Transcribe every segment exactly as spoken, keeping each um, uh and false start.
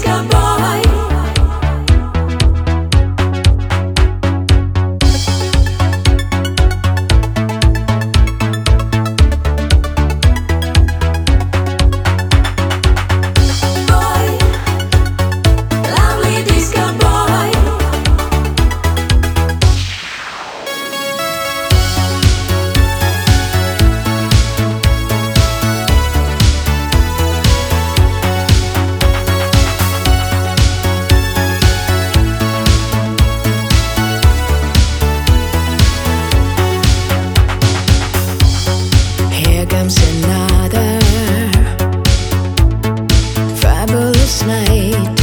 disco boy. Another fabulous night.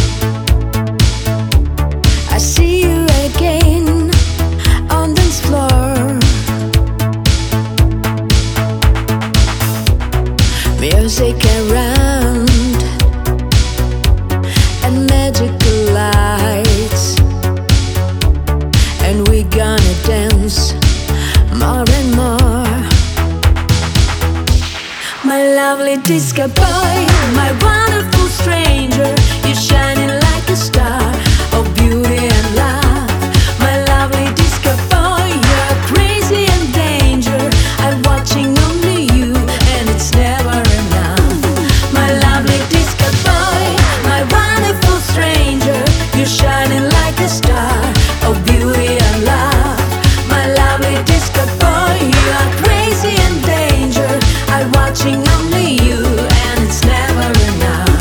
I see you again on this floor. Music around and magical lights, and we're gonna dance more and more. My lovely disco boy, my wonderful stranger, you're shining like a star of beauty and love. My lovely disco boy, you're crazy and danger. I'm watching only you, and it's never enough. My lovely disco boy, my wonderful stranger, you're shining like a star of beauty and love. My lovely disco boy, you're crazy and danger. I'm watching only you, and it's never enough.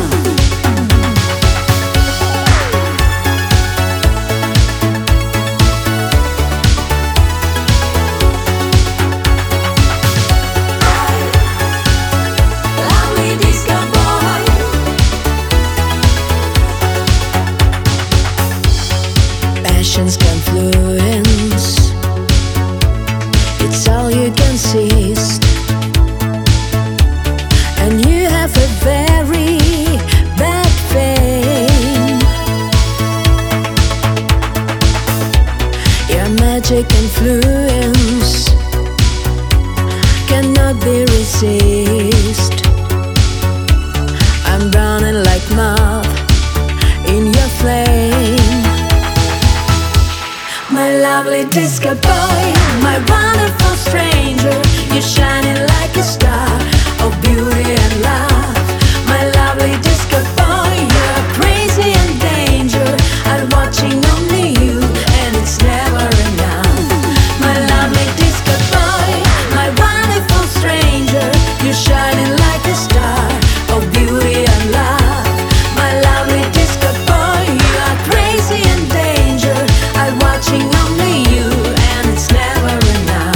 Lovely disco boy. Passion's confluence, it's all you can see. And you have a very bad fame. Your magic influence cannot be resisted. I'm burning like moth in your flame. My lovely disco boy, my wonderful stranger, you're shining like a star of beauty and love. My lovely disco boy, you're crazy and danger. I'm watching only you, and it's never enough. My lovely disco boy, my wonderful stranger, you're shining like a star of beauty and love. My lovely disco boy, you are crazy and danger. I'm watching only you, and it's never enough.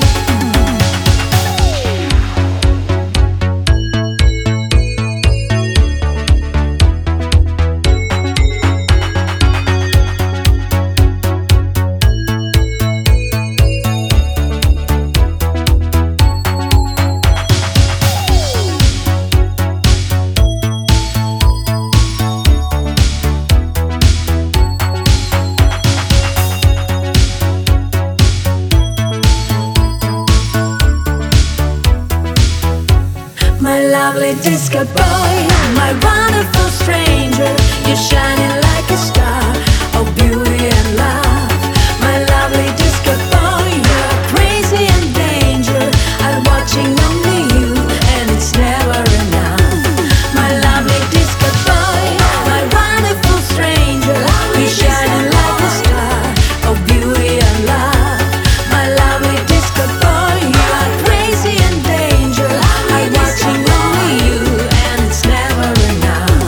My lovely disco boy, my wonderful stranger, you're shining like a star of beauty and love. My lovely disco boy, you're crazy and danger. I'm watching only you, and it's never enough. My lovely disco boy, my wonderful stranger, you're shining like a star of beauty and love. My lovely disco boy, you are crazy and danger. I'm watching only you, and it's never enough.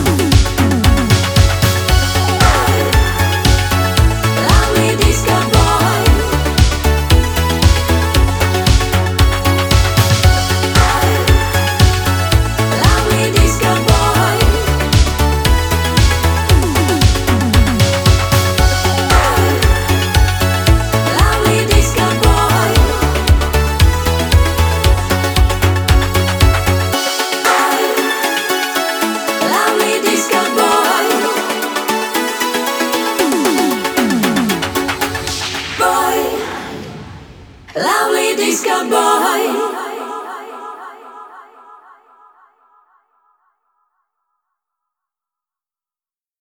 Lovely disco boy. Lovely disco boy. Lovely disco boy. Lovely disco boy. Boy. Lovely disco boy.